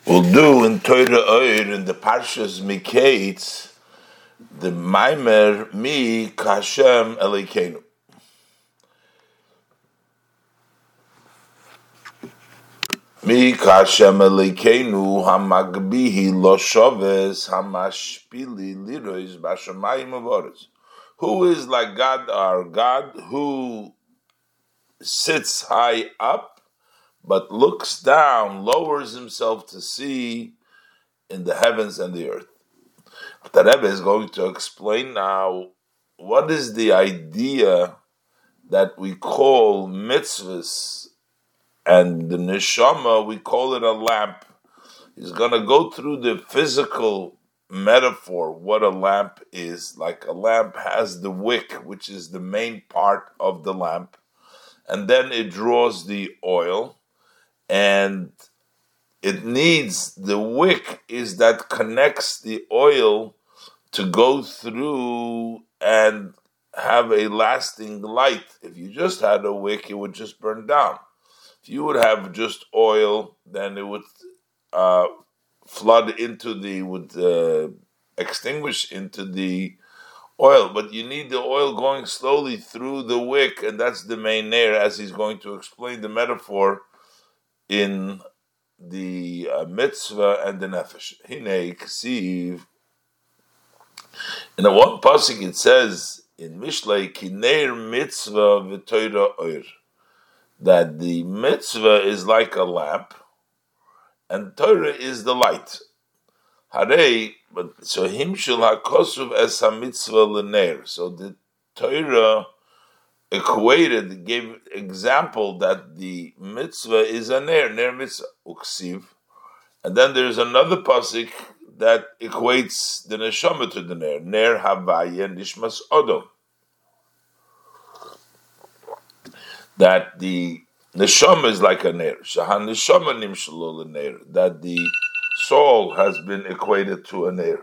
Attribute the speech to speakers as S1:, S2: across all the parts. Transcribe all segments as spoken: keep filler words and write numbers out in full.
S1: We'll do in Torah Oir in the Parshas Miketz the Maimer Mi Kashem Elokeinu. Mi Kashem Elokeinu Hamagbihi Lo Shoves Hamashpili Lirois Bashamayim Avoros. Who is like God, our God, who sits high up but looks down, lowers himself to see in the heavens and the earth. The Rebbe is going to explain now what is the idea that we call mitzvahs, and the neshama, we call it a lamp. He's going to go through the physical metaphor, what a lamp is. Like a lamp has the wick, which is the main part of the lamp, and then it draws the oil, and it needs, the wick is that connects the oil to go through and have a lasting light. If you just had a wick, it would just burn down. If you would have just oil, then it would uh, flood into the, would uh, extinguish into the oil. But you need the oil going slowly through the wick, and that's the main air, as he's going to explain the metaphor in the uh, mitzvah and the nefesh. Hinei ksiv. In the one pasuk it says in Mishlei kineir mitzvah v'toira oir, that the mitzvah is like a lamp and Torah is the light. Harei, but so himshul hakosuv es hamitzvah l'neir. So the Torah equated, gave example that the mitzvah is a ner, ner mitzvah, uksiv. And then there's another pasuk that equates the neshama to the ner, ner havaya nishmas odom. That the neshama is like a ner, shahan neshama nimshalo l'ner, that the soul has been equated to a ner.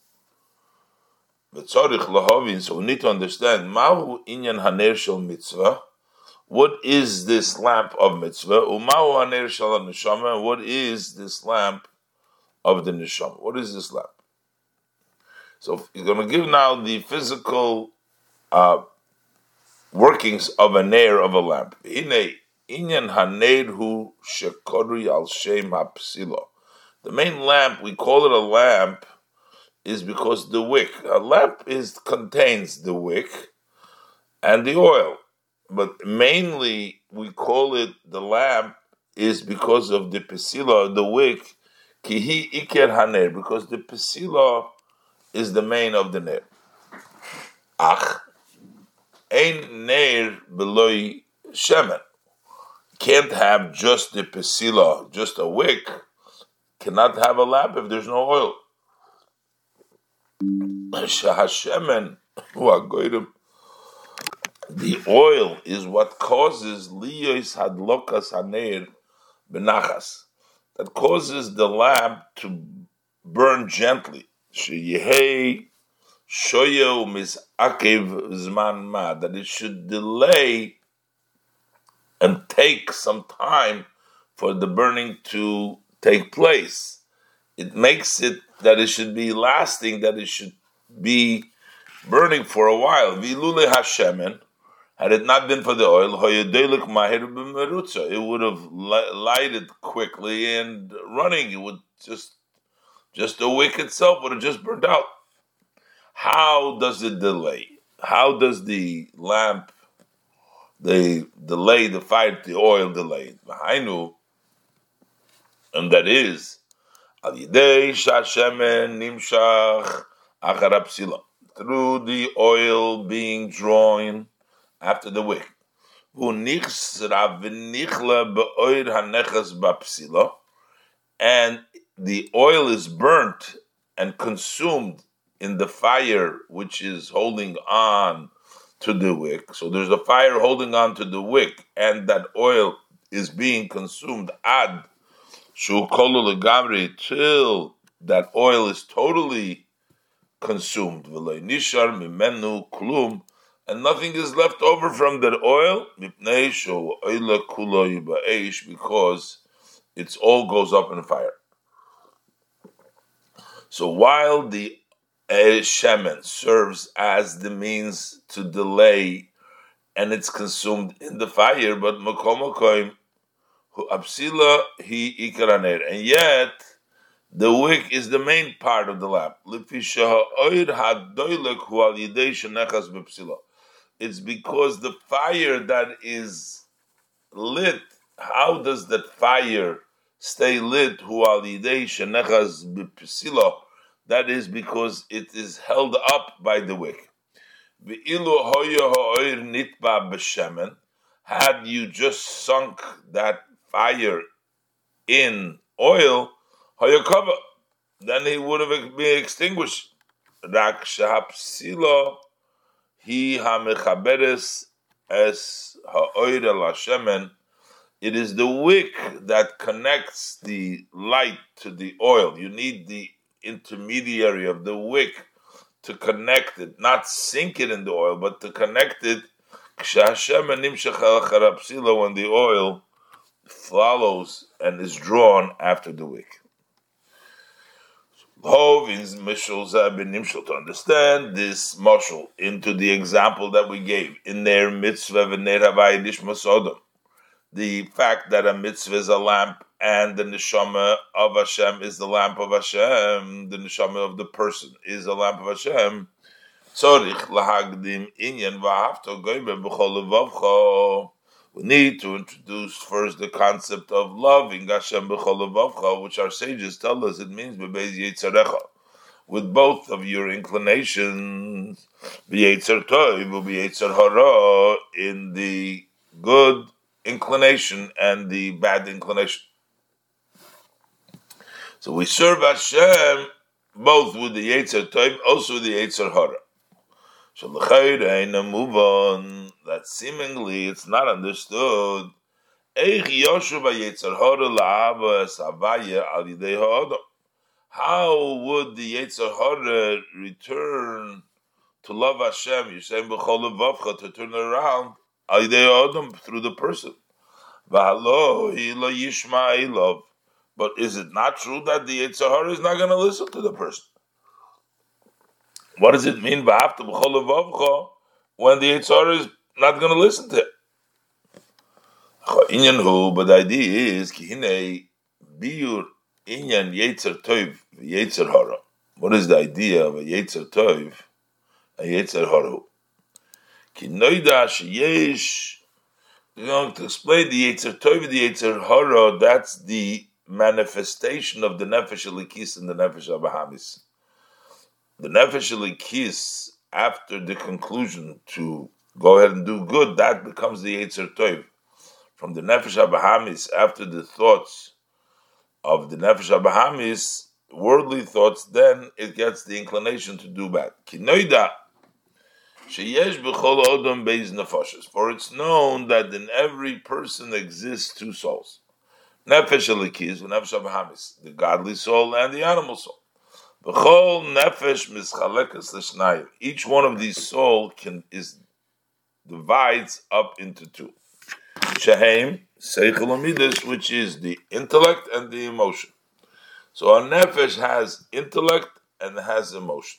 S1: So we need to understand Mahu inyan haner shel mitzvah. What is this lamp of mitzvah? Umahu haner shel neshama. What is this lamp of the neshama? What is this lamp? So he's going to give now the physical uh, workings of a ner, of a lamp. Hine inyan haner hu shekori al shem hapsilo. The main lamp, we call it a lamp, is because the wick, a lamp is contains the wick and the oil, but mainly we call it the lamp is because of the pesila, the wick, kihi iker haner, because the pesila is the main of the ner. Ach, ein ner beloi shemen. Can't have just the pesila, just a wick. Cannot have a lamp if there's no oil. Shahashemen, the oil is what causes liyos hadlokas haner benachas, that causes the lamp to burn gently. Sheyehei shoyo misakev zman ma, that it should delay and take some time for the burning to take place. It makes it that it should be lasting, that it should be burning for a while. Vilule hashemen, had it not been for the oil, it would have lighted quickly and running. It would just, just the wick itself would have just burned out. How does it delay? How does the lamp, the delay, the fire, the oil delay? And that is, through the oil being drawn after the wick. And the oil is burnt and consumed in the fire which is holding on to the wick. So there's a fire holding on to the wick, and that oil is being consumed ad Shu kolu legamri, till that oil is totally consumed. V'lo nishar mimenu klum, and nothing is left over from that oil. Mipnei shu oila kulo yiba'esh, because it all goes up in fire. So while the shemen serves as the means to delay and it's consumed in the fire, but makomokoim hu apsila hi ikaraner, and yet the wick is the main part of the lamp. It's because the fire that is lit, how does that fire stay lit? That is because it is held up by the wick. Had you just sunk that fire in oil, then he would have been extinguished. Rak shehapsilo hi hamechaberes es ha'oir el hashemen. It is the wick that connects the light to the oil. You need the intermediary of the wick to connect it, not sink it in the oil, but to connect it. When the oil follows and is drawn after the wick. To understand this mashal into the example that we gave in their mitzvah v'ner havai nishma sodom, the fact that a mitzvah is a lamp and the neshama of Hashem is the lamp of Hashem, the neshama of the person is a lamp of Hashem. Tzorich lahagdim inyan v'ahavto goyim b'chol levavcho. We need to introduce first the concept of loving Hashem b'chol levavcha, which our sages tell us it means b'beis yetzarecha, with both of your inclinations, b'yetzer tov u'b'yetzer hara, in the good inclination and the bad inclination. So we serve Hashem both with the yetzer tov, also with the yetzer hara. That seemingly it's not understood. How would the Yetzer Hara return to love Hashem? You're saying to turn around through the person. But is it not true that the Yetzer Hara is not going to listen to the person? What does it mean when the Yetzer Hara is not going to listen to it? But the idea is what is the idea of a Yetzer Tov, a Yetzer Hara? We're going to explain the Yetzer Tov, the Yetzer Hara. That's the manifestation of the Nefesh Elikis and the Nefesh Abahamis. The Nefesh Elikis, after the conclusion to go ahead and do good, that becomes the Yetzer Tov. From the Nefesh Abahamis, after the thoughts of the Nefesh Abahamis, worldly thoughts, then it gets the inclination to do bad. Kinoida sheyesh b'chol odom beis nefashos. For it's known that in every person exists two souls. Nefesh Elikis, Nefesh Abahamis, the godly soul and the animal soul. B'chol nefesh mischalekas l'shnayim. Each one of these souls can is divides up into two. Shehem seichel u'midas, which is the intellect and the emotion. So our nefesh has intellect and has emotion.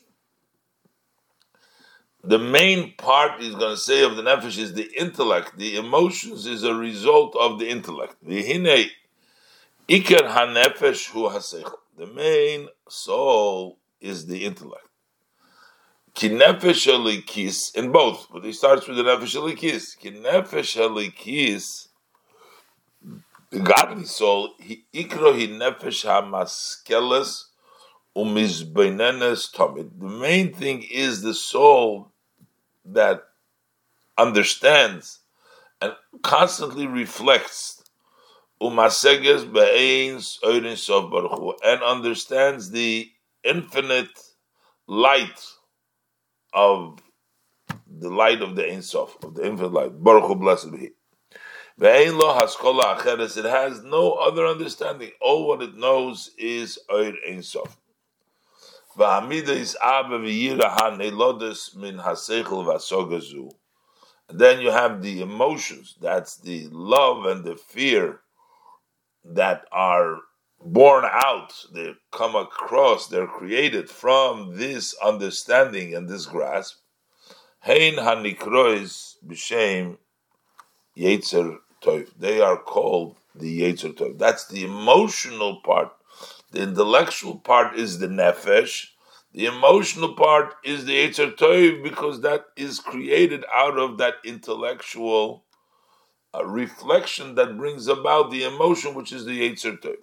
S1: The main part he's going to say of the nefesh is the intellect. The emotions is a result of the intellect. V'hinei ikar hanefesh hu haseichel. The main soul is the intellect. Ki nefesh elikis, in both, but he starts with the nefesh elikis. Ki nefesh elikis, the godly soul, he ikro hi nefesh hamaskeles umizbeinenes tomid. The main thing is the soul that understands and constantly reflects umaseges be'eins oirin sof baruch hu, and understands the infinite light of the light of the Ein Sof, of the infinite light. Baruch Hu, blessed be He. Ve'ein lo haskola acheres. It has no other understanding. All what it knows is Oir Ein Sof. V'hamida is Abba v'yira ha-nelodes min ha-seichel v'asogazu. And then you have the emotions. That's the love and the fear that are born out, they come across, they're created from this understanding and this grasp. Hein hanikrois b'shem Yetzer Tov. They are called the Yetzer Tov. That's the emotional part. The intellectual part is the nefesh. The emotional part is the Yetzer Tov, because that is created out of that intellectual uh, reflection that brings about the emotion, which is the Yetzer Tov.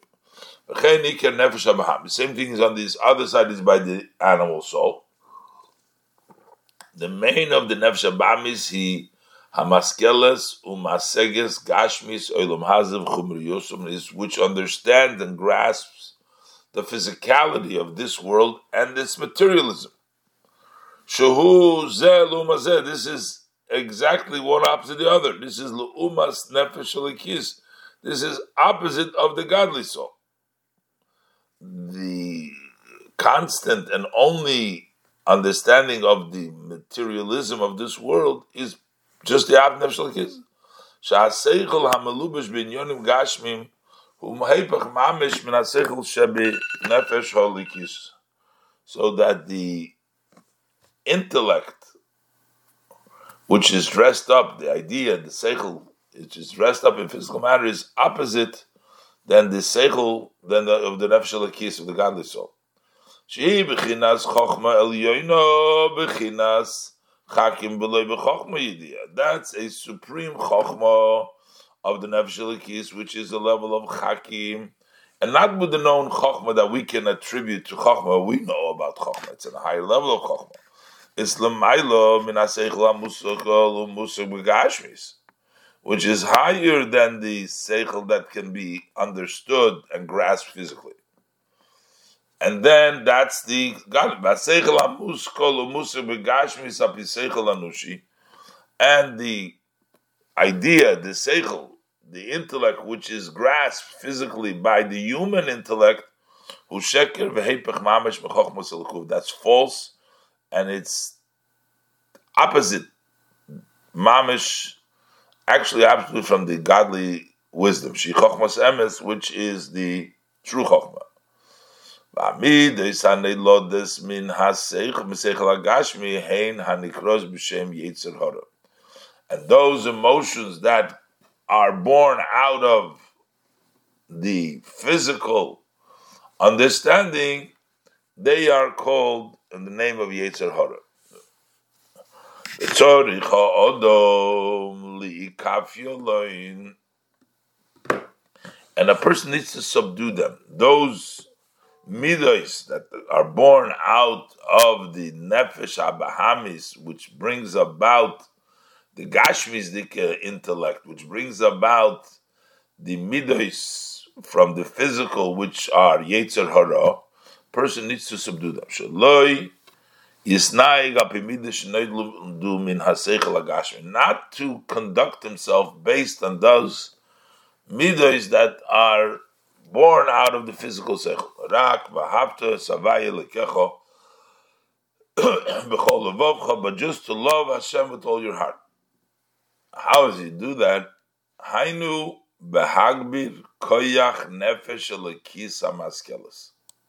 S1: The same thing is on this other side, is by the animal soul. The main of the Nefesh Abamis, he Hamaskeles umaseges gashmis olam hazav chumri yosum, is which understands and grasps the physicality of this world and its materialism. Shehu zeh lumazeh. This is exactly one opposite the other. This is lu'umas nefesh alikis. This is opposite of the godly soul. The constant and only understanding of the materialism of this world is just the ab nefesh alikis. Sha'aseichel hamelubesh b'inyonim gashmim hu mehepach mamish min haseichel shebi nefesh halikis. So that the intellect, which is dressed up, the idea, the seichel, which is dressed up in physical matter, is opposite than the seichel, than the, of the nefesh halikis, of the godly soul. She bechinas chochma elyono bechinas chakim b'loy b'chochma yidiyah. That's a supreme chochma of the nefesh halikis, which is a level of chakim, and not with the known chokhmah that we can attribute to chokhmah. We know about chokhmah. It's in a higher level of chokhmah. It's l'maylo min ha-seichel ha-musachol u'musach b'gashmis, which is higher than the seichel that can be understood and grasped physically. And then that's the God. B'seichel ha-muskol u'musach b'gashmis api-seichel anushi, and the idea, the seichel, the intellect, which is grasped physically by the human intellect, that's false, and it's opposite, mamish, actually absolutely from the godly wisdom, which is the true chokhmah. And those emotions that are born out of the physical understanding, they are called in the name of Yetzer Hara. And a person needs to subdue them. Those midos that are born out of the nefesh abahamis, which brings about the gashmisdik intellect, which brings about the midos from the physical, which are Yetzer Hara, person needs to subdue them. Not to conduct himself based on those midos that are born out of the physical seichel. But just to love Hashem with all your heart. How does he do that? Hainu behagbir koyach nefesh elekis hamaskeles.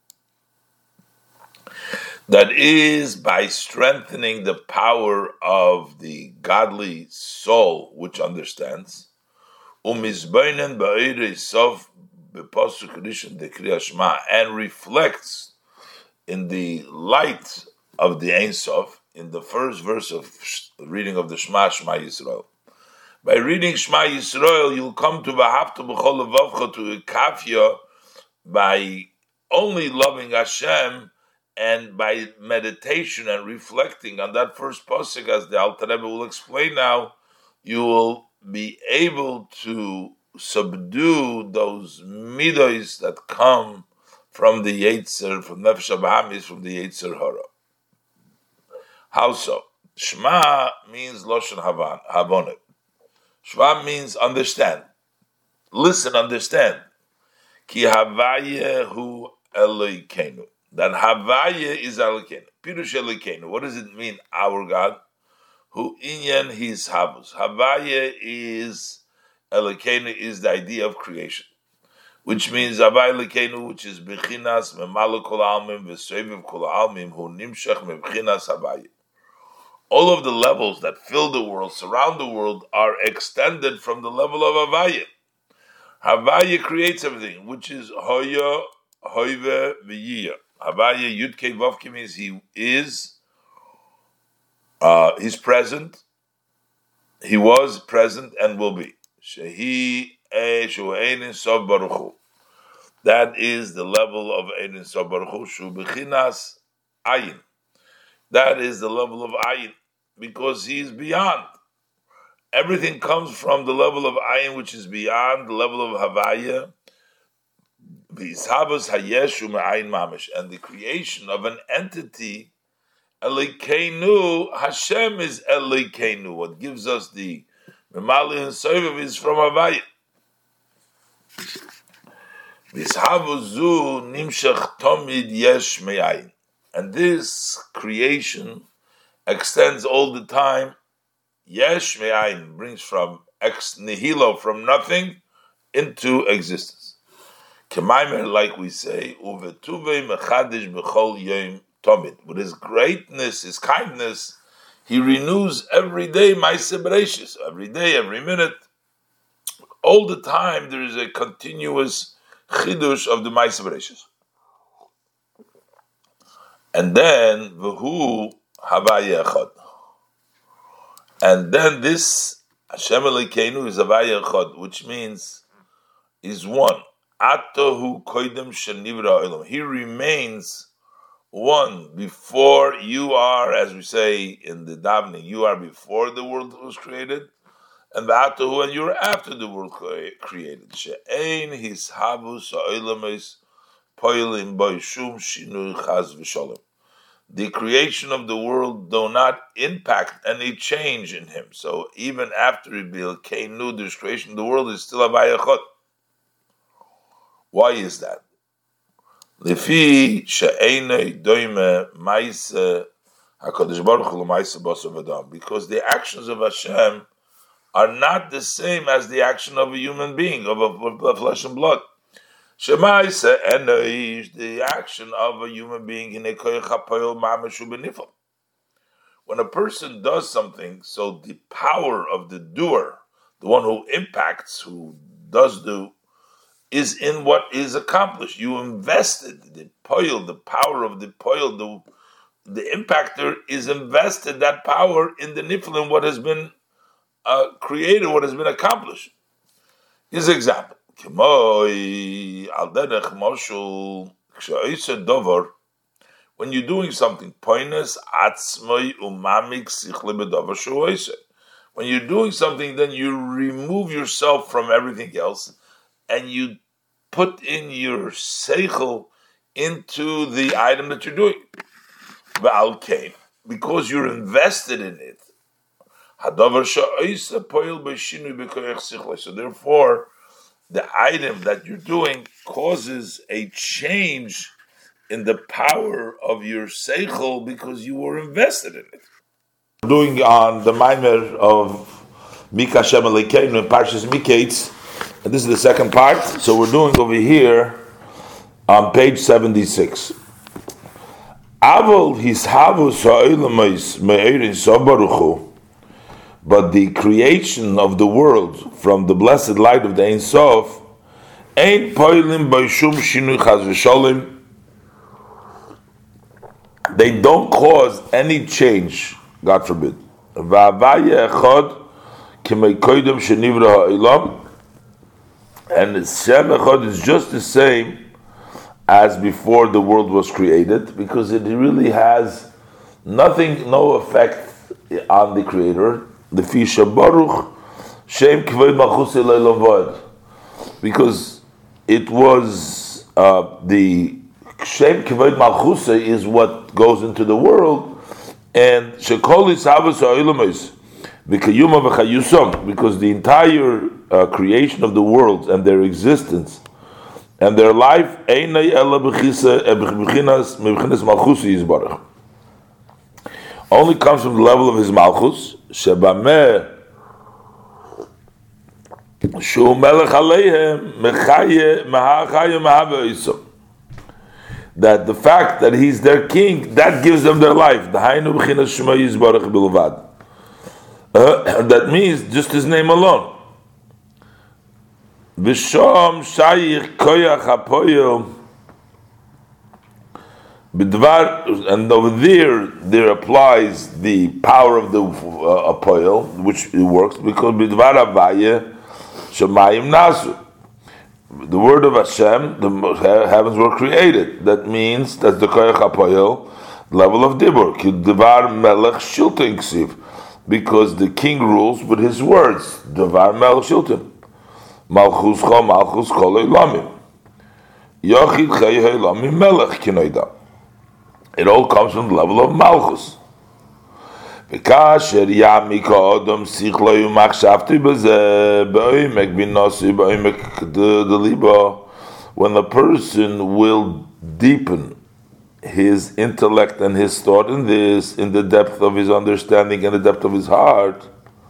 S1: That is by strengthening the power of the godly soul, which understands. Umizbeinen ba'irei sof bepasuk rishon dekriya shema, and reflects in the light of the Ein Sof, in the first verse of reading of the Shema, Shema Yisrael. By reading Shema Yisrael, you'll come to V'ahavta b'chol levavcha, to a kafya, by only loving Hashem, and by meditation and reflecting on that first pasuk, as the Alter Rebbe will explain now, you will be able to subdue those midos that come from the Yetzer, from Nefesh Abahamis, from the Yetzer Hara. How so? Shema means Loshen Havonet. Shema means understand. Listen, understand. Ki Havaya hu Elokeinu. That Havaya is Elokeinu. Pirush Elokeinu. What does it mean, our God? Hu inyan his havus. Havaya is, Elokeinu is the idea of creation. which means Havaya Elokeinu, which is Bechinas Memalo Kol Almim V'Soiviv Kol Almim Hu Nimshach Mebechinas Havaya. All of the levels that fill the world, surround the world, are extended from the level of Havaya. Havaya creates everything, which is Hoya, Hoive, V'Yiyah. Havaya Yudke Vavke means he is, uh, he's present, he was present and will be. Shehi Eshu Einin Sof Baruch Hu. That is the level of Einin Sof Baruch Hu, Shu Bechinas Ayin. That is the level of Ayin, because he is beyond. Everything comes from the level of Ayin, which is beyond the level of Havaya. V'ishabas hayeshu me'ayin mamish, and the creation of an entity, Elokeinu, Hashem is Elokeinu. What gives us the Memali and Soiviv is from Havaya. V'ishabu nimshach tomid yesh me'ayin. And this creation extends all the time. Yesh me'ayin brings from ex nihilo, from nothing, into existence. Kemaimer, like we say, uvetuve mechadish b'chol yom tomid. With his greatness, his kindness, he renews every day ma'aseh bereishis. Every day, every minute, all the time, there is a continuous chidush of the ma'aseh bereishis. And then v'hu havaya echad. And then this Hashem Elokeinu is havaya echad, which means is one. Atahu koidem shenivra olam. He remains one before you are, as we say in the davening, you are before the world was created, and Atahu, and you are after the world created. She'ein his havus ha'olamis poilim boishum shinui chaz v'sholem. The creation of the world do not impact any change in him. So even after he built Keinu, the creation of the world is still havaya echad. Why is that? Lefi she'einei doime ma'aseh HaKadosh Baruch Hu l'ma'aseh basar v'dam. Because the actions of Hashem are not the same as the action of a human being, of, a, of flesh and blood. Shema'aseh enoi, the action of a human being in a koyach hapoel ma'ameshu b'nifal. When a person does something, so the power of the doer, the one who impacts, who does do, is in what is accomplished. You invested the poil, the power of the poil, the, the impactor is invested that power in the nifl, in what has been uh, created, what has been accomplished. Here's an example. When you're doing something, when you're doing something, then you remove yourself from everything else, and you put in your seichel into the item that you're doing. Because you're invested in it. So therefore, the item that you're doing causes a change in the power of your seichel because you were invested in it. We're doing on the Maimer of Mika Hashem Elokeinu in Parshas Miketz. And this is the second part, so we're doing over here on page seventy-six. Avol hishavus ha'olamos me'erin sof baruch hu, but the creation of the world from the blessed light of the Ein Sof, ain't poilim b'shum shinui chaz v'sholem. They don't cause any change, God forbid. V'havaya echad k'mei koidem shenivra ha'olam. And Shem Echad is just the same as before the world was created, because it really has nothing, no effect on the Creator. The Fisha Baruch Shem Kvod Malchus Elolam Vod, because it was uh, the Shem Kvod Malchus is what goes into the world, and Shekolis Havas Ha'olamis V'Kayuma V'Chayusam, because the entire Uh, creation of the world and their existence and their life only comes from the level of his malchus. Shu melech aleihem mechaye mehachaye mehaveisa. That the fact that he's their king, that gives them their life. The Hainu b'chinas Shema Yisbarach bilvad. That means just his name alone. V'shom shayich koyach hapoyel b'dvar, and over there, there applies the power of the uh, apoyel, which it works because b'dvar avaye shemayim nasu. The word of Hashem, the heavens were created. That means that's the koyach hapoyel level of dibur. Ki dvar melech shilton ksiv, because the king rules with his words. Dvar melech shilton. Malchus cho malchus kol olamim. Yochid chay olamim melech kinoida. It all comes from the level of malchus. V'kasher yami ka'odom sichlo yumachshavti b'zeh b'oimek b'nosi b'oimek d'libo. When the person will deepen his intellect and his thought in this, in the depth of his understanding and the depth of his heart,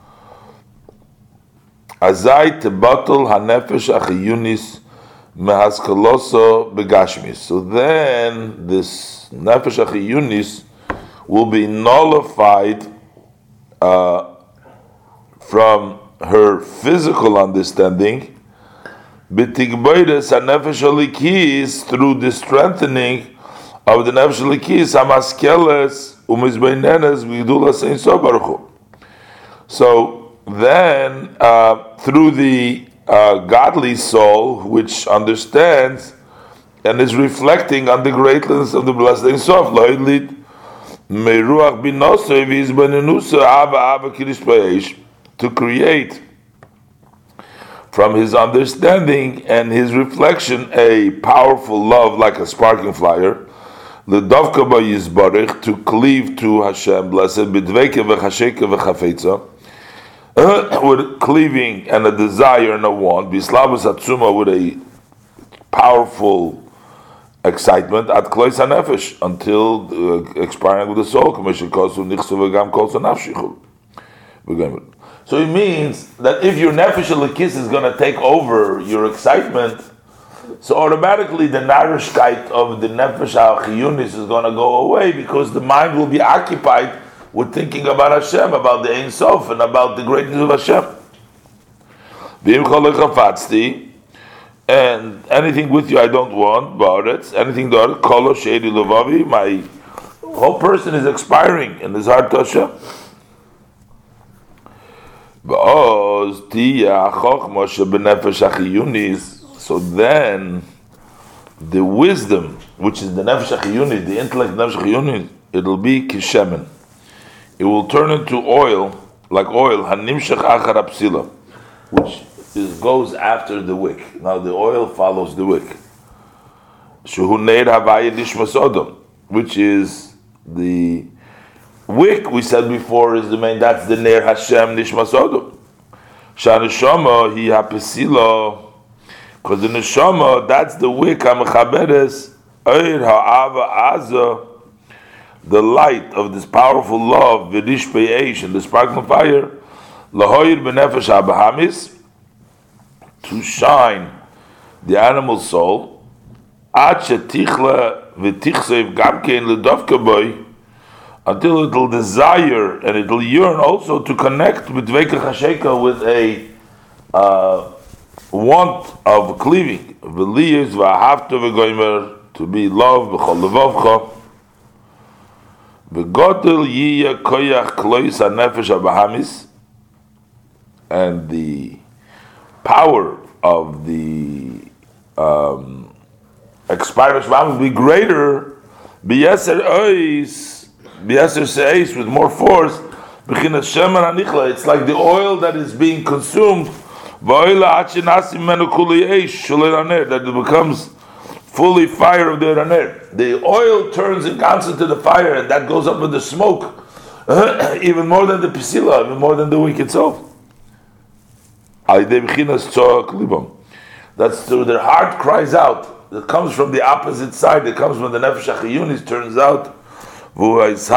S1: azai tebatul hanefesh achiyunis mehaskaloso begashmis. So then this nefesh achiyunis will be nullified uh, from her physical understanding, b'tigboides hanefesh alikis, through the strengthening of the nefesh alikis hamaskeles umizbeinenes v'gdulas ein sof baruch hu. So then, uh, through the uh, godly soul, which understands and is reflecting on the greatness of the blessed Ein Sof, lo'idlit meruach binosev izbanenusa ava ava kirish b'eish, to create from his understanding and his reflection a powerful love like a sparking fire, l'davka b'yizbarich, to cleave to Hashem, blessed b'dveke v'chasheke v'chafetza, Uh, with cleaving and a desire and a want, bislavus atzuma, with a powerful excitement, at klois hanefesh, until uh, expiring with the soul. So it means that if your nefesh alikis is going to take over your excitement, so automatically the narishkeit of the nefesh al-chiyunis is going to go away, because the mind will be occupied with thinking about Hashem, about the Ein Sof, and about the greatness of Hashem. And anything with you I don't want, Ba'aretz, anything there, Kolo She'edi Levavi, my whole person is expiring in his heart to Hashem. So then, the wisdom, which is the Nefesh HaChiyunis, the intellect of Nefesh HaChiyunis, it'll be Kishemen. It will turn into oil, like oil, hanimshach achar apsila, which is, goes after the wick. Now the oil follows the wick. Shehu neir havaya nishmas odom, which is the wick. We said before is the main. That's the neir Hashem nishmas odom. Shaneshama hi hapesila, because the neshama, that's the wick. Hamechaberes oir ha'ava azah, the light of this powerful love, v'rish be'esh, and the sparkling fire, lahoyir b'nefesh ha'bahamis, to shine the animal soul, ad shetichla v'tichsev gamkein l'dovka boy, until it'll desire and it'll yearn also to connect with dveka chasheka, with a uh, want of cleaving, v'liyos v'ahavta v'goymer, to be loved b'chol levavcha. V'godel yiyah koyach klois hanefesh habahamis, and the power of the um, expired Shema will be greater, b'yeser ois, b'yeser seis, with more force, b'chinas shemen hanichla. It's like the oil that is being consumed, v'oila achinasi menu kuli eish shulei haner, that it becomes fully fire of the Raner. The oil turns in constant to the fire, and that goes up with the smoke, even more than the pisila, even more than the wick itself. That's through their heart cries out. It comes from the opposite side. It comes when the nefesh hachiyunis turns out.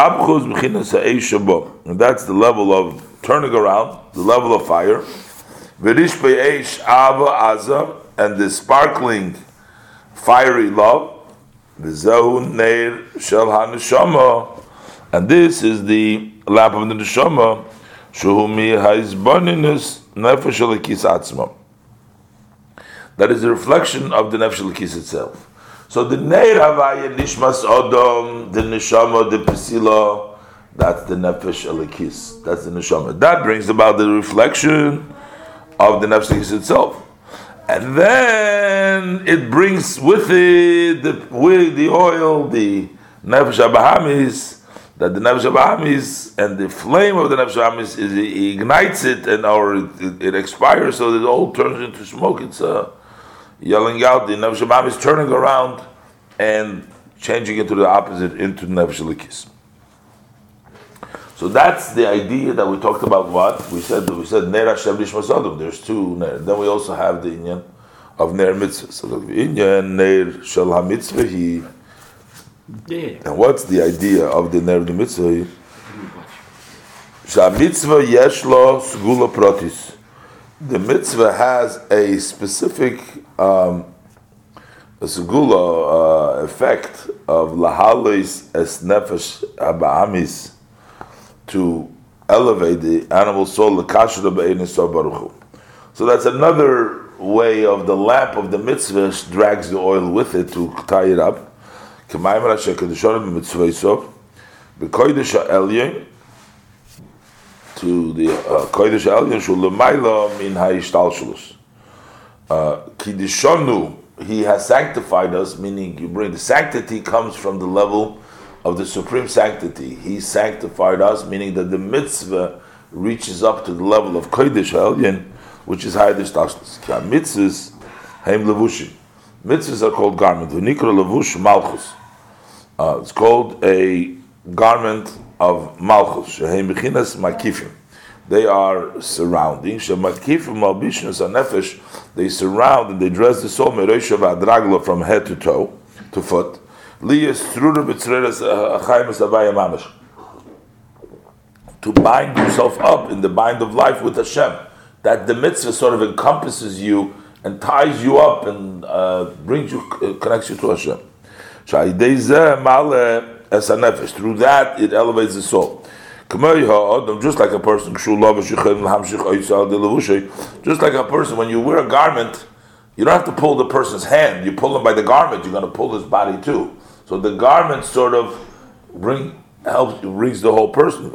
S1: And that's the level of turning around, the level of fire. V'rishpei eish ava aza, and the sparkling, fiery love. V'zehu neir shel haneshama, and this is the lamp of the neshama. Shehu mi ha'izboninus nefesh elikis atzma. That is a reflection of the nefesh elikis itself. So the neir havaya nishmas odom, the neshama, the pesila, that's the nefesh elikis. That's the neshama. That brings about the reflection of the nefesh elikis itself. And then it brings with it the with the oil, the nefesh habahamis, that the nefesh habahamis and the flame of the nefesh habahamis is it ignites it and or it, it expires, so that it all turns into smoke. It's uh, yelling out. The nefesh habahamis turning around and changing it to the opposite, into nefesh elikis. So that's the idea that we talked about. What we said, we said Ner Hashem Nishmas Adam. There's two Ner. Then we also have the inyan of Ner Mitzvah. So the inyan Ner Shel HaMitzvah. He. And what's the idea of the Ner Mitzvah? Shal Mitzvah Yeshlo Segula Protis. The mitzvah has a specific um, a segula uh, effect of lahalis es nefesh habahamis, to elevate the animal soul. So that's another way of the lamp of the mitzvah drags the oil with it to tie it up. To the kodesh elyon shulamayla min ha'ishtalshelus. Kiddushanu, he has sanctified us, meaning you bring the sanctity comes from the level of the supreme sanctity. He sanctified us, meaning that the mitzvah reaches up to the level of Kodesh HaElyon, which is higher than Shtashlis. Mitzvahs, Haim Levushim. Mitzvahs are called garment. V'nikra Levush Malchus. Uh, it's called a garment of Malchus. Sheheim Bechinas Makifim. They are surrounding. Shemakifim Malbishnas HaNefesh. They surround and they dress the soul Mereisha V'adragla from head to toe, to foot. To bind yourself up in the bind of life with Hashem, that the mitzvah sort of encompasses you and ties you up and uh, brings you, uh, connects you to Hashem. Through that, it elevates the soul. Just like a person, just like a person, when you wear a garment, you don't have to pull the person's hand. You pull him by the garment. You're going to pull his body too. So the garment sort of bring helps brings the whole person.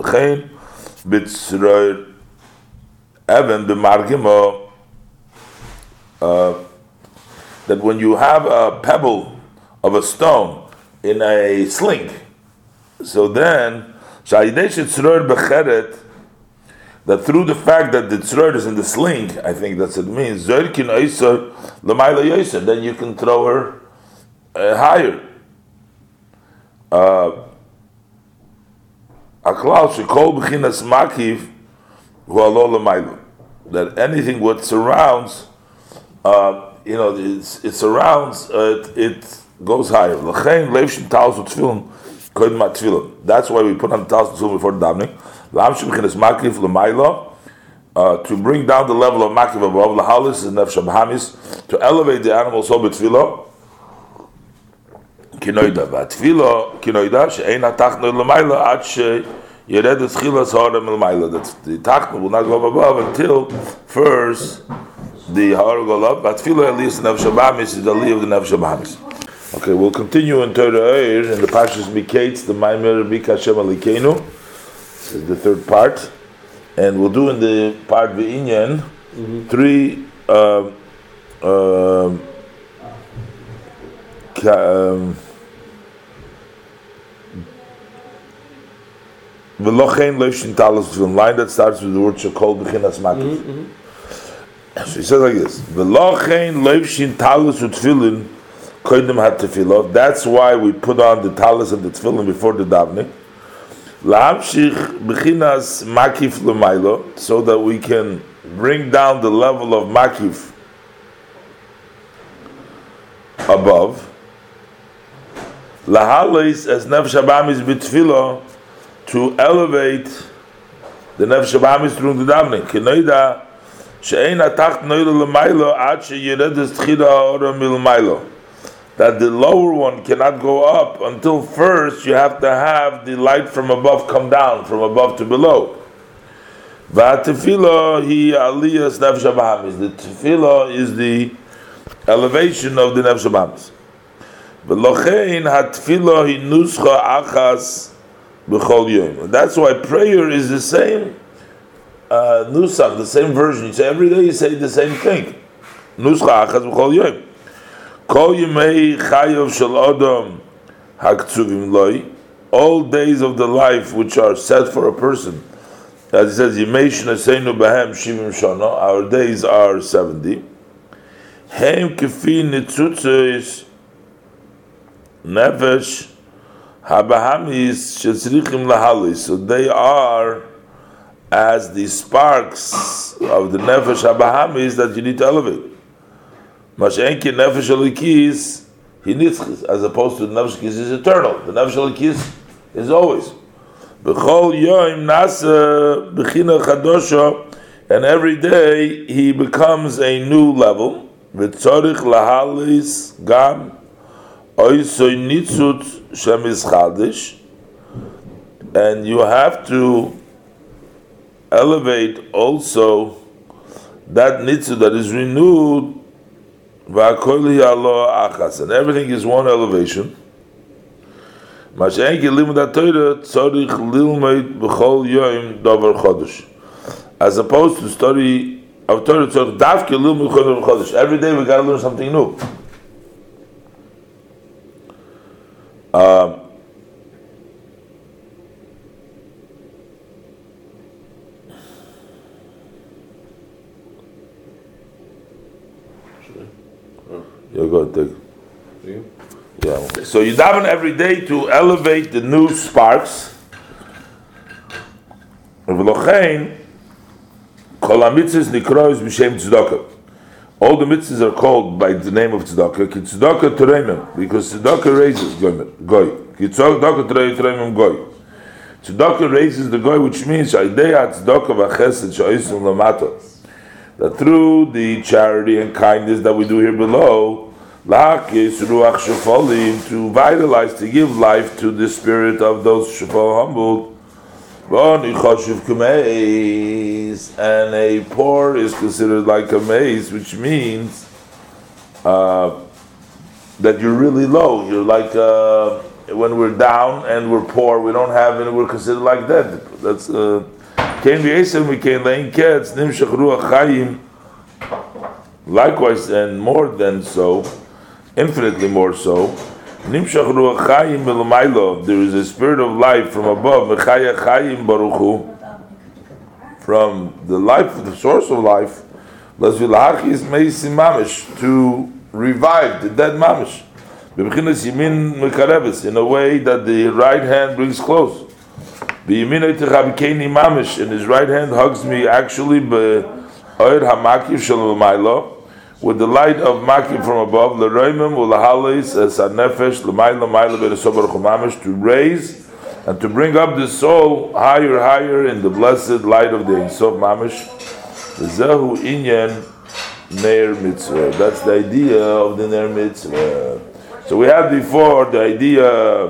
S1: Uh, that when you have a pebble of a stone in a sling, so then that through the fact that the tzroid is in the sling, I think that's what it means, then you can throw her uh, higher. Uh, that anything what surrounds, uh, you know, it's, it surrounds, uh, it, it goes higher. That's why we put on the talis before the davening. Uh, to bring down the level of makif above, lahalis and nefesh habahamis, to elevate the animal soul b'tefillah. Kinoida, v'tefillah kinoida she'ein hatachna l'mayla ad she'yered tchilas ha'aram l'mayla. That the tachna will not go above until first the ha'ar go up. V'tefillah at least nefesh habahamis is the li of the nefesh habahamis. Okay, we'll continue in Torah Eir in the Parshas Miketz, the Maimer Mika Hashem Alikeinu. This is the third part. And we'll do in the part V'inyan mm-hmm. three um, um, um, V'lochein Leivshin Talos, a line that starts with the word Shekol B'chinas Makif. So he says like this: V'lochein Leivshin Talos U'Tfilin Koidim had tefillah. That's why we put on the talis and the tefillin before the davening. La'amshich b'chinas makif l'maylo, so that we can bring down the level of makif above. Lahalis as nefesh habahamis b'tefillah, to elevate the nefesh habahamis through the davening. K'noida That the lower one cannot go up until first you have to have the light from above come down, from above to below. V'atefila hi aliyas nefesh habahamis. The tefillah is the elevation of the nefesh habahamis. V'lochein hatefila hi nuscha achas b'chol yom. That's why prayer is the same uh, nusach, the same version. You say every day you say the same thing. Nuscha achas b'chol yom. Kol yemei chayav shel adam haktsuvim loi. All days of the life which are set for a person. As it says, Yemei shneseinu b'hem shivim shana. Our days are seventy. Hem kefi nitzutzos nefesh habahamis shetzrichim lahalis. So they are as the sparks of the nefesh habahamis that you need to elevate. Mashenki nefesh alikis he nitzchis, as opposed to the nefesh alikis is eternal. The nefesh alikis is always. B'chol yom nasa b'china chadosha, and every day he becomes a new level. V'tzorich lahalis gam oisoy nitzut shemiz chadish, and you have to elevate also that nitzut that is renewed. V'akol yalo achas, and everything is one elevation. As opposed to study of Torah, every day we got to learn something new. Uh, yeah, go ahead, take it. Yeah. So you daven every day to elevate the new sparks. All the mitzvahs are called by the name of tzedakah. Tzedakah tereimim, because tzedakah raises goy. Tzedakah tereimim goy. Tzedakah raises the goy, which means that through the charity and kindness that we do here below, to vitalize, to give life to the spirit of those shafal humbled. And a poor is considered like a maze, which means uh, that you're really low. You're like uh, when we're down and we're poor, we don't have, and we're considered like that. That's uh, likewise, and more than so, infinitely more so, there is a spirit of life from above, from the life, the source of life, to revive the dead mamish, in a way that the right hand brings close. And his right hand hugs me actually with the light of Makim from above, to raise and to bring up the soul higher, higher in the blessed light of the Ein Sof Mamish. Zehu inyan Ner Mitzvah. That's the idea of the Ner Mitzvah. So we had before the idea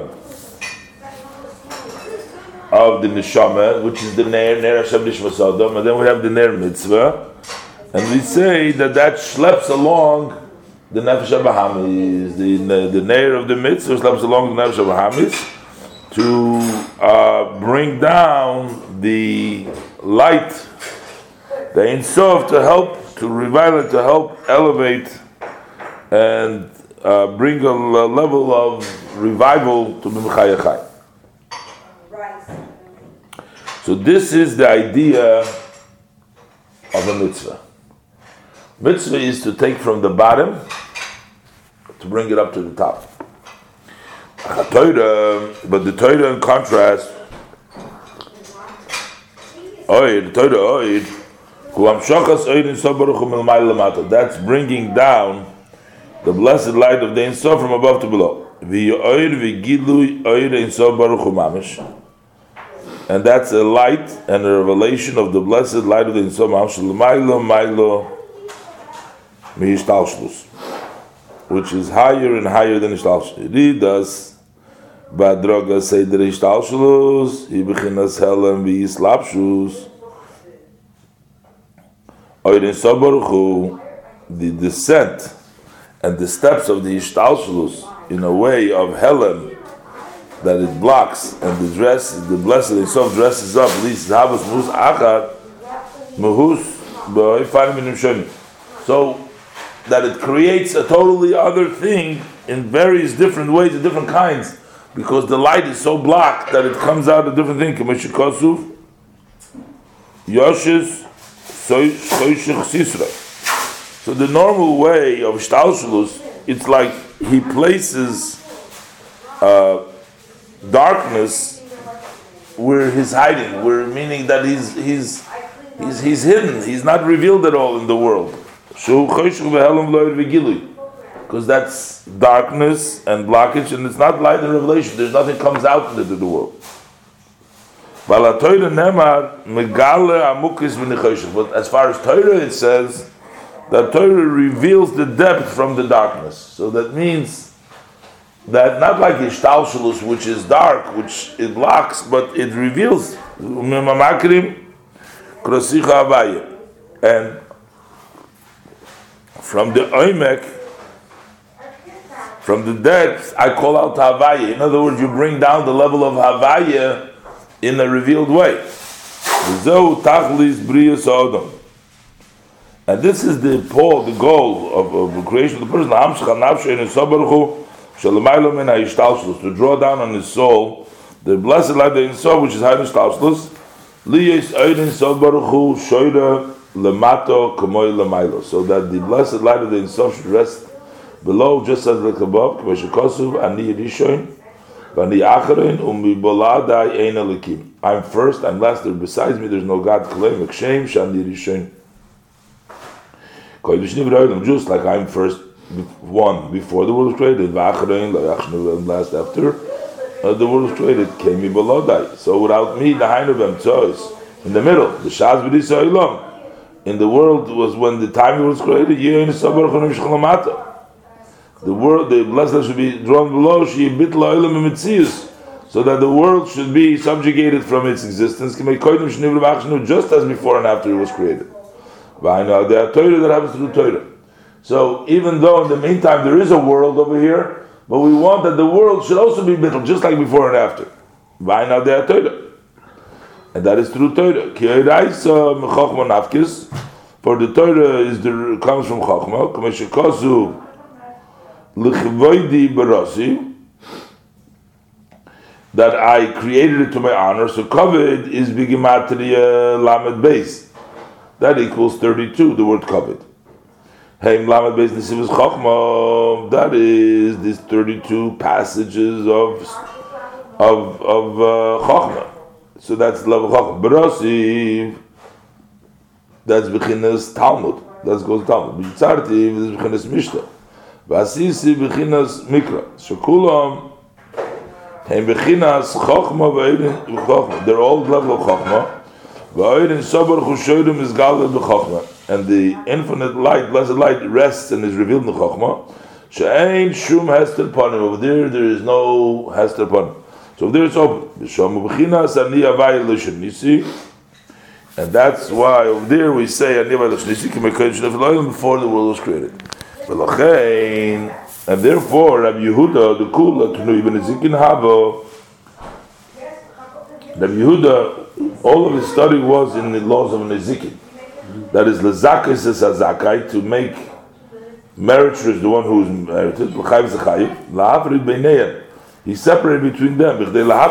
S1: of the Neshama, which is the Ner, Ner Hashem Nishmas Adam, and then we have the Ner Mitzvah. And we say that that schleps along the Nefesh HaBahamis, the, the Neir of the Mitzvah schleps along the Nefesh HaBahamis to uh, bring down the light, the Ein Sof, to help, to revive it, to help elevate and uh, bring a, a level of revival to B'Mechayachai. So this is the idea of a mitzvah. Mitzvah is to take from the bottom to bring it up to the top. But the Torah, in contrast, the Torah, that's bringing down the blessed light of the Ein Sof from and that's a light and a revelation of the blessed light of the Ein Sof Mailo Mailo Mihishtalshlus, which is higher and higher than Ishtalshlus. Ridas Badroga Seder Ishtalshlus Hibechinas Helem V'islapshus Oirin Sobaruchu, the descent and the steps of the Ishtalshlus in a way of Helem that it blocks, and the dress, the blessed Ein Sof dresses up. Least Havas Mus Achad Mahus Ba'Ifanim Minim Shonim. So that it creates a totally other thing in various different ways, of different kinds, because the light is so blocked that it comes out a different thing. Kameshikosuf Yoshes Soishich Sisra. So the normal way of Shtalshlus, it's like he places uh, darkness where he's hiding, where meaning that he's he's he's he's hidden, he's not revealed at all in the world. Because that's darkness and blockage, and it's not light and revelation. There's nothing comes out into the world. But as far as Torah, it says that Torah reveals the depth from the darkness. So that means that not like Ishtalshalus, which is dark, which it blocks, but it reveals. And from the Oimek, from the depths, I call out Havaya. In other words, you bring down the level of Havaya in a revealed way. And this is the Paul, the goal of, of the creation of the person, to draw down on his soul the blessed light of the Ein Sof, which is high in Ishtalshlus, so that the blessed light of the Ein Sof should rest below, just as like above. I'm first, I'm last, there besides me there's no God. Just like I'm first one before the world was created, and last after uh, the world was created, came me below that. So without me, the Hainu Bem Tzois, in the middle, the Shaz B'Disa Olam, in the world was when the time it was created, the world, the blessed should be drawn below, so that the world should be subjugated from its existence, just as before and after it was created. There are Torah that happens through Torah. So even though in the meantime there is a world over here, but we want that the world should also be bittul, just like before and after. And that is through Torah. For the Torah is the comes from Chochmah. That I created it to my honor. So covet is bigimatria lamed base. That equals thirty-two. The word covet. Heim lamed base nisivus Chochmah. That is these thirty-two passages of of of uh, Chochmah. So that's the level of Chochmah. Berosiv. That's bechinas Talmud. That goes Talmud. Bitzartiv is bechinas Mishnah. Vasisi bechinas Mikra. Shekulam. Heim bechinas Chochmah v'Eidin Chochmah. They're all level of Chochmah. V'Eidin Sober Chushodim is Galad b'Chochmah. And the infinite light, blessed light, rests and is revealed in the Chochmah. She'ein Shum Hester Panim. Over there, there is no Hester Panim. So there it's open. B'Shom bechinas Ani Avai L'Shem Nisi. And that's why over there we say Ani Avai L'Shem Nisi before the world was created. And therefore, Rabbi Yehuda, the Kula, to know even Ezekin Havo, Rabbi Yehuda, all of his study was in the laws of Ezekin. That is, Lezakai says Azakai, to make meritorious the one who is merited, L'chayv Zechayv, L'havrid Beineyam. He separated between them,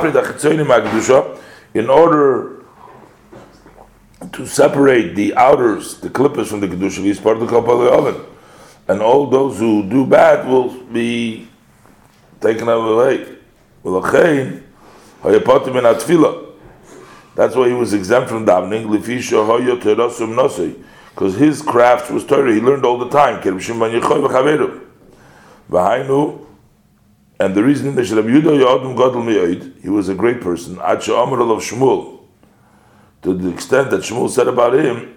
S1: in order to separate the outers, the clippers from the Kedusha, he's part of the Kapal oven. And all those who do bad will be taken away. That's why he was exempt from davening, because his craft was Torah. He learned all the time. And the reason that Rabbi Yehuda he was a great person. Ad she'amar of Shmuel, to the extent that Shmuel said about him,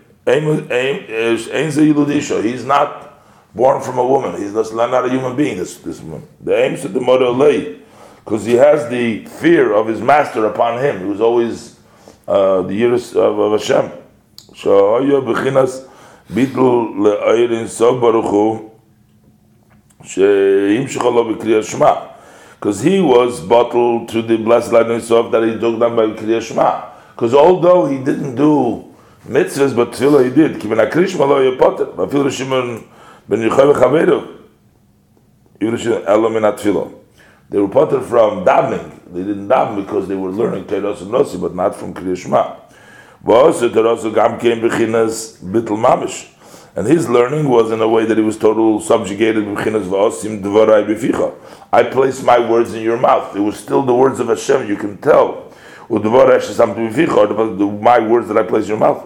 S1: he's not born from a woman. He's not a human being. This this woman. The aim said the mother lay, because he has the fear of his master upon him. He was always uh, the yiras of, of Hashem. So bechinas bitl le'ayrin sov baruch hu she'imshich lo b'kriyas Shema, because he was bottled to the blessed light and sof that he took down by kriyas Shema. Because although he didn't do mitzvahs, but tefillah he did. Ki ben akrishma lo yepoter. V'afil Shimon ben Yochai v'chaveru even Shimon elo min atfilah. They were potter from davening. They didn't daven because they were learning Teiros and Nosi, but not from kriyas Shema. V'osu Teiros gam kein bechinas bitl mamish. And his learning was in a way that he was total subjugated. I placed my words in your mouth. It was still the words of Hashem, you can tell. My words that I placed in your mouth.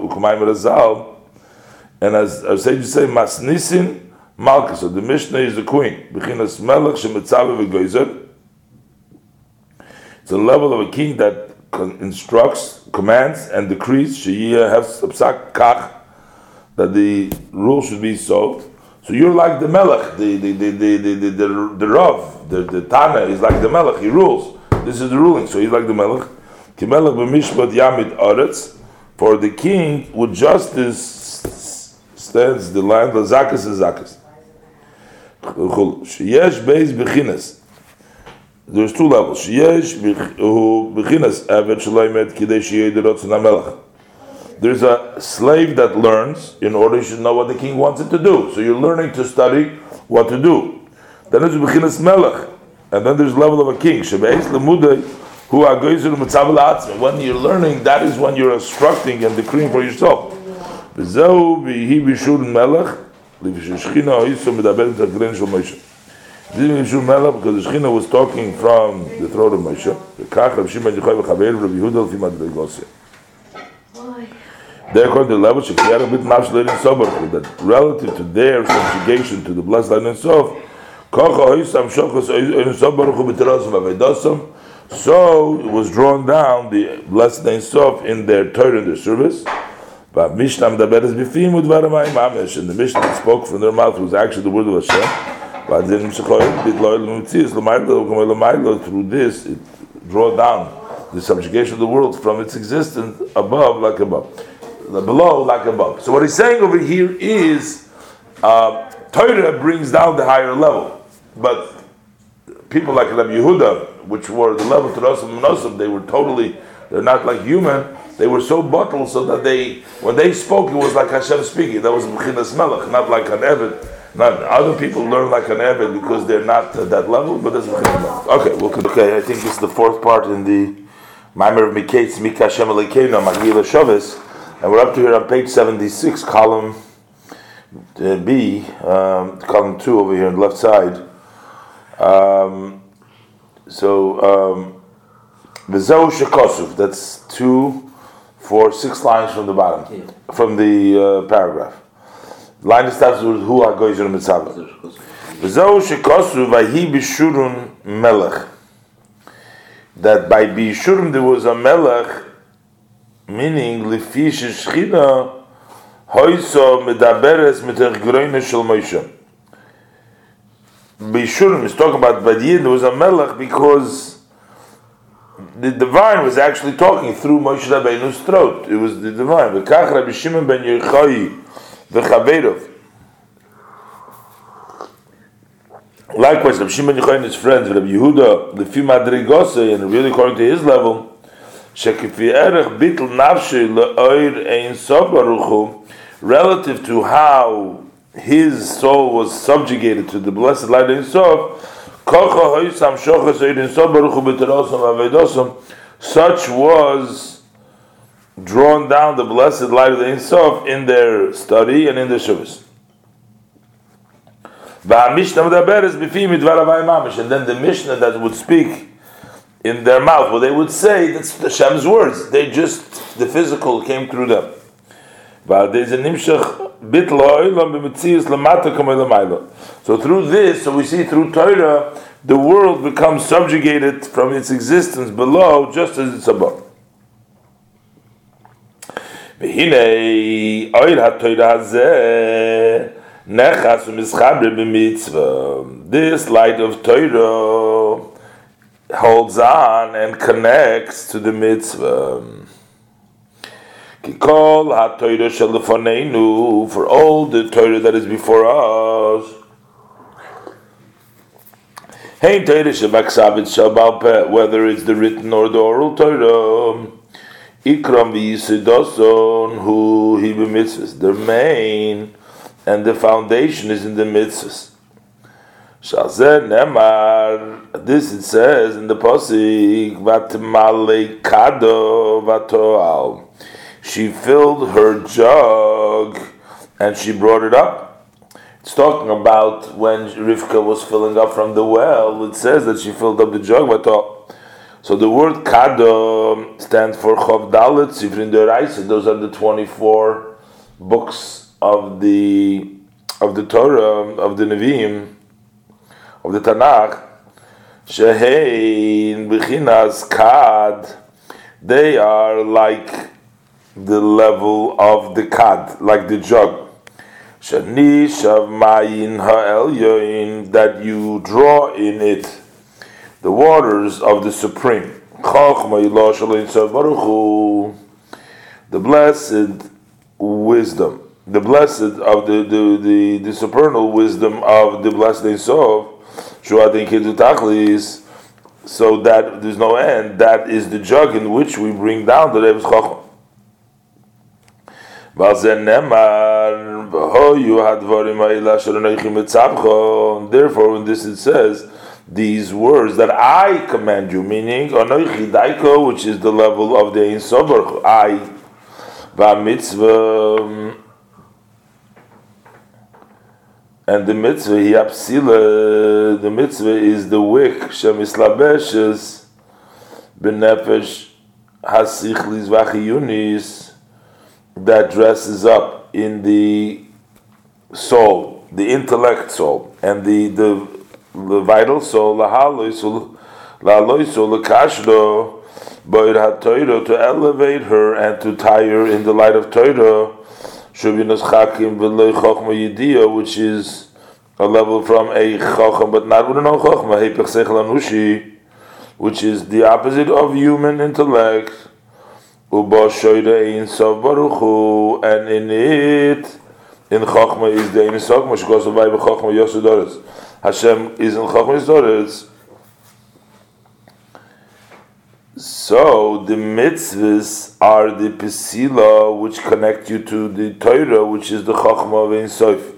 S1: And as our sages say, Masnisin Malka. So the Mishnah is the queen. It's a level of a king that instructs, commands, and decrees. That the rule should be so. So you're like the Melech, the the the the the the, the, the Rav, the, the Tana is like the Melech, he rules. This is the ruling, so he's like the Melech. Kimelech b'mishpat yamid aretz, for the king with justice stands the land, the zakas is zakas. Sheyesh beis bechinas. There's two levels. Sheyesh bechinas evet shleimet kidei sheyei derotz namelech. There's a slave that learns in order he should know what the king wants it to do. So you're learning to study what to do. Then there's bechinas melech, and then there's level of a king. When you're learning, that is when you're instructing and decreeing for yourself. Because the Shekhinah was talking from the throat of Moshe. They're according to the level that relative to their subjugation to the blessed light and sof, so it was drawn down the blessed Ein Sof in their Torah and their service. But Mishnah and the Mishnah that spoke from their mouth was actually the word of Hashem. Through this, it draw down the subjugation of the world from its existence above like above. Below like above. So what he's saying over here is uh, Torah brings down the higher level, but people like Rabbi Yehuda, which were the level to Rasim and Nosam, they were totally, they're not like human, they were so bottled so that they, when they spoke, it was like Hashem speaking. That was B'chinas Melech, not like an Eved. Not, other people learn like an Eved because they're not at that level, but that's B'chinas Melech. Okay, we'll continue. Okay, I think this is the fourth part in the Maimer of Miketz, Mika Hashem Elokeinu, Magila Shavis. And we're up to here on page seventy-six, column uh, B, um, column two over here on the left side. Um, so, V'zeu shekosuf, that's two, four, six lines from the bottom, yeah. from the uh, paragraph. The line that starts with Hu HaGoyzer Mitzvah. V'zeu shekosuf v'hi b'shurun melech. That by b'shurun there was a melech, meaning lefish shchina hoyso medaberes mitachgroine shel Moshe. Bishurim is talking about Badiyah, there was a melech because the divine was actually talking through Moshe Rabbeinu's throat. It was the divine. V'kach Rabbi Shimon ben Yochai v'chaverov. Likewise, Rabbi Shimon ben Yochai and his friends, Rabbi Yehuda, lefi madrigose, and really according to his level, relative to how his soul was subjugated to the blessed light Ein Sof, such was drawn down the blessed light of the Ein Sof in their study and in their service. And then the Mishnah that would speak in their mouth, well, they would say that's Hashem's words. They just, the physical came through them. So through this, so we see through Torah the world becomes subjugated from its existence below just as it's above. This light of Torah holds on and connects to the mitzvah. For all the Torah that is before us, whether it's the written or the oral Torah, Ikram v'yisidoson hu hi b'mitzvahs. The main and the foundation is in the mitzvahs. Shalzeh nemar. This it says in the pasuk, vatmalei kado vatoal. She filled her jug and she brought it up. It's talking about when Rivka was filling up from the well. It says that she filled up the jug vatoal. So the word Kado stands for Chov Dalet Sifrin D'Oraisa. Those are the twenty-four books of the of the Torah, of the Nevi'im, of the Tanakh. Shehein B'chinas Kad. They are like the level of the Kad, like the jug. Shani Shav Mayin Ha'elyoin, that you draw in it the waters of the Supreme. The blessed wisdom, the blessed of the the, the, the supernal wisdom of the blessed Ein Sof, so that there's no end. That is the jug in which we bring down the Rebbe's Chochmah. Therefore, when this it says, these words that I command you, meaning Anoichi Daiko, which is the level of the Ein Sof Baruch Hu, I, v'mitzvah, and the mitzvah, Yapsila, the mitzvah is the wick, Shemislabeshes, Benefesh, Hasichlis Vachiyunis, that dresses up in the soul, the intellect soul, and the the the vital soul, lahaloisul, lahaloisul, lakashdo, boir hatoiro, to elevate her and to tie her in the light of Torah, shubinos chakim v'loy chochma yidiya, which is a level from a chochma, but not with no chochma, hepech sechel anushi, which is the opposite of human intellect, uba shoyda ein sof baruch hu, and in it, in chochma is the ein sof, mashkos avay b'chochma yosudoros. Hashem is in Chachmas Doretz. So the mitzvahs are the pesila which connect you to the Torah, which is the Chachma of Ein Sof.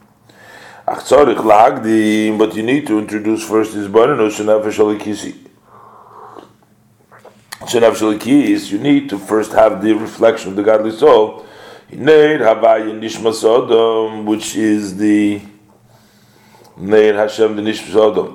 S1: But you need to introduce first this Baranus Shenafesh Alikisi. Shenafesh Alikis, you need to first have the reflection of the godly soul. Hineir Havaya Nishma Sodom, which is the Neir Hashem the Nishmas Adam.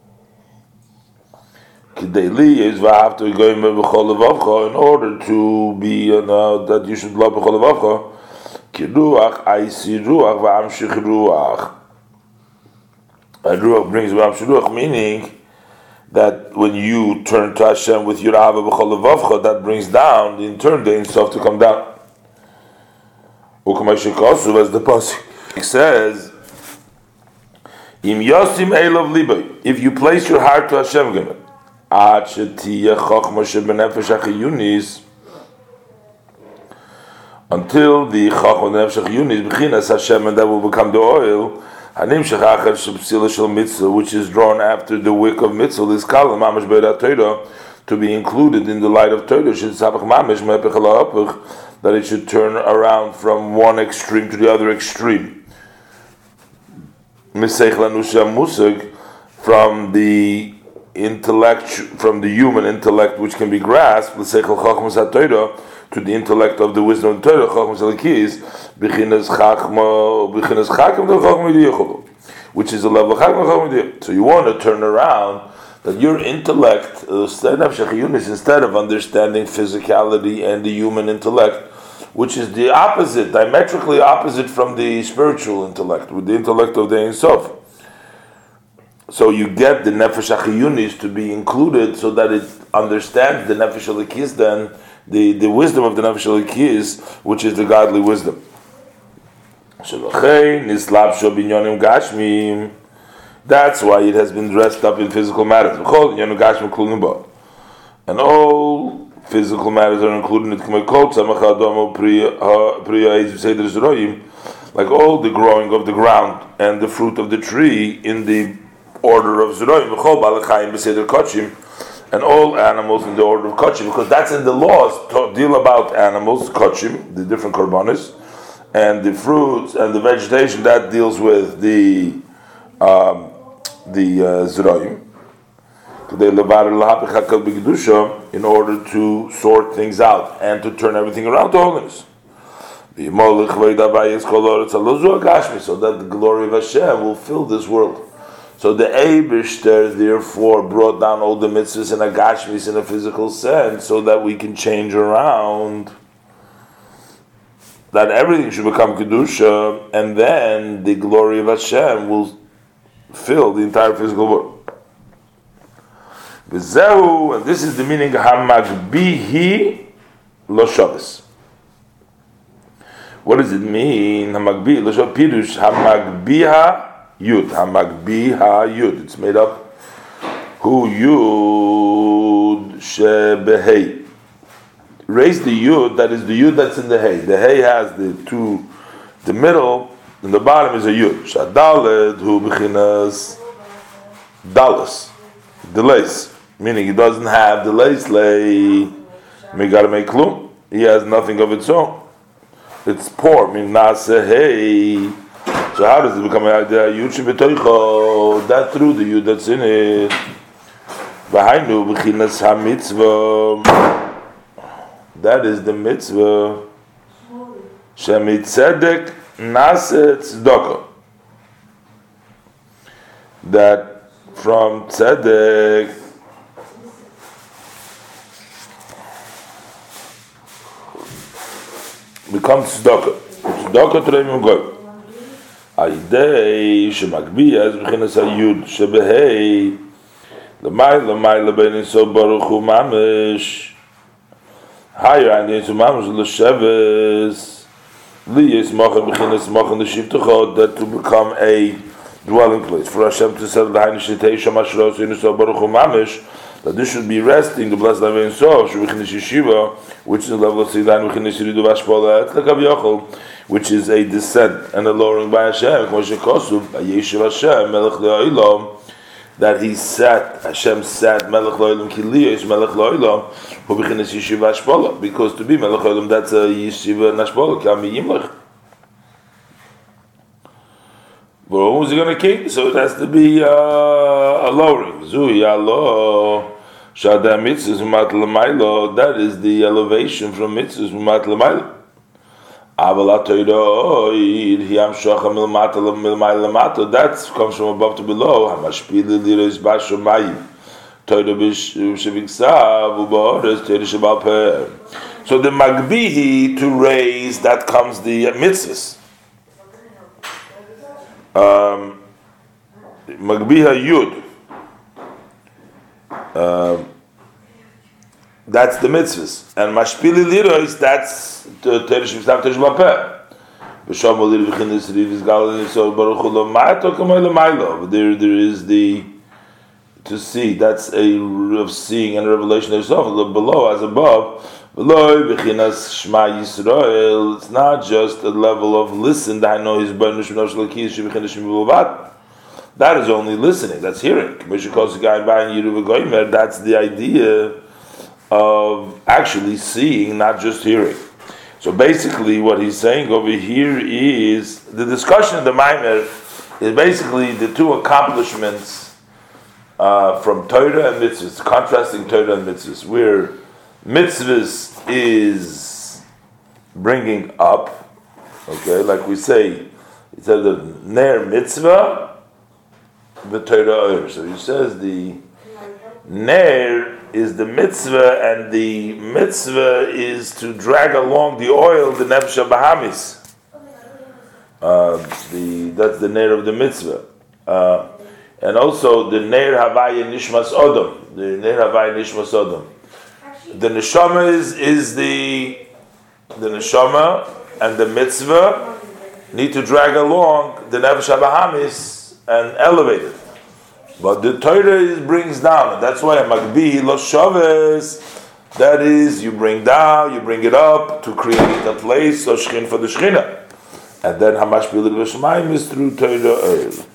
S1: K'deili is v'ahavta goyim b'chol levavcha, in order to be uh, that you should love b'chol levavcha. Kiruach aisi ruach v'amshich ruach. And ruach brings v'amshich ruach, meaning that when you turn to Hashem with your ahava b'chol levavcha, that brings down in turn the Ein Sof to come down. U'kamay shekasu, as the pasuk says. Im yosim elav libay, if you place your heart to Hashem, given ad shetiyeh chochma shebenefesh achiyunis, until the chochma benefesh achiyunis b'chinas Hashem, and that will become the oil. Hanim shechachar shebsila shel mitzvah, which is drawn after the wick of mitzvah, is kalam mamash beirat Torah, to be included in the light of Torah. Should sabach mamash mepech ala'apach, that it should turn around from one extreme to the other extreme. From the intellect, from the human intellect which can be grasped, to the intellect of the wisdom of Torah, which is a level of chachma. So you want to turn around that your intellect, instead of understanding physicality and the human intellect, which is the opposite, diametrically opposite from the spiritual intellect, with the intellect of the Ein Sof. So you get the Nefesh HaChiyunis to be included so that it understands the Nefesh HaLekis, then the, the wisdom of the Nefesh HaLekis, which is the godly wisdom. That's why it has been dressed up in physical matters. And all physical matters are included in it, like all the growing of the ground and the fruit of the tree in the order of Zeroim, and all animals in the order of Kochim, because that's in the laws to deal about animals, Kochim, the different korbanos, and the fruits and the vegetation that deals with the um, the uh, Zeroim, in order to sort things out and to turn everything around to holiness. So that the glory of Hashem will fill this world. So the Eibishter therefore brought down all the mitzvahs and agashmis in a physical sense, so that we can change around, that everything should become kedusha, and then the glory of Hashem will fill the entire physical world. And this is the meaning Hamagbihi lo Shabbos. What does it mean? Hamagbi lo Shabbos pirush Hamagbiha Yud. Hamagbiha Yud. It's made up Hu Yud Shebehei. Raise the Yud, that is the Yud that's in the Hay. The Hay has the two, the middle and the bottom is a Yud. Shadaled Hu Bechinas Dalas. Delays. Meaning he doesn't have delays lay. We gotta make klum. He has nothing of its own. It's poor. Meaning nase hey. So how does it become a yud shebetoicho? That through the yud that's in it. V'hainu b'chinas ha-mitzvah. That is the mitzvah. Shemitzedek nase tzedakah. That from tzedek becomes tzedakah. Tzedakah t'reimim goy. Aidei shemagbiya es b'chinas ha-yud shebehei l'may l'may l'bein so baruch hu mamish higher and yes mamish l'sheves li yes machan b'chinas machan l'shivtachot, that to become a dwelling place for Hashem to settle the Hainu Shetei Shamash Rosh Inu So Baruch Hu Mamish, that this should be resting the blessed Levein So Shubichin Yeshiva, which is the level of Sidan Vichin Yisridu Vashpola Et Lekav Yochel, which is a descent and a lowering by Hashem, Moshe Kosu Yeshiv Hashem Melech Le'olam, that he sat, Hashem sat Melech Le'olam Ki Liyos Melech Le'olam Hu Vichin Yeshiv Vashpola, because to be Melech Le'olam that's a Yeshiva Nashpola Kami Yimlech. But who's he going to king? So it has to be uh, a lowering. That is the elevation from mitzvahs umat l'mayla. That comes from above to below. So the magbihi, to raise, that comes the mitzvahs. Um, Magbiha Yud. Um, that's the mitzvahs. And Mashpili Lirois, that's the Teresh Mishnah Teresh Bapeh. V'shom Lir V'chinis Rivis Galin So Baruch Hu L'Mato Kamei L'Maylo. But there, there is the to see. That's a of seeing and revelation of yourself. Below as above. It's not just a level of listen that I know his that is only listening, that's hearing. That's the idea of actually seeing, not just hearing. So basically what he's saying over here is the discussion of the Maimer is basically the two accomplishments uh, from Torah and mitzvahs, contrasting Torah and mitzvahs, where mitzvahs is bringing up, okay, like we say, it says the ner mitzvah, the Torah. So he says the ner is the mitzvah, and the mitzvah is to drag along the oil, the nefesh bahamis. Uh, the that's the ner of the mitzvah, uh, and also the Neir Havaya Nishmas Odom, the Neir Havaya Nishmas Odom. The neshama is, is the the neshama and the mitzvah need to drag along the nefesh habahamis and elevate it. But the Torah is, brings down, and that's why Magbi lo shaves. That is, you bring down, you bring it up to create a place of shchin for the shchina, and then hamash bilik v'shemaim is through Torah oil.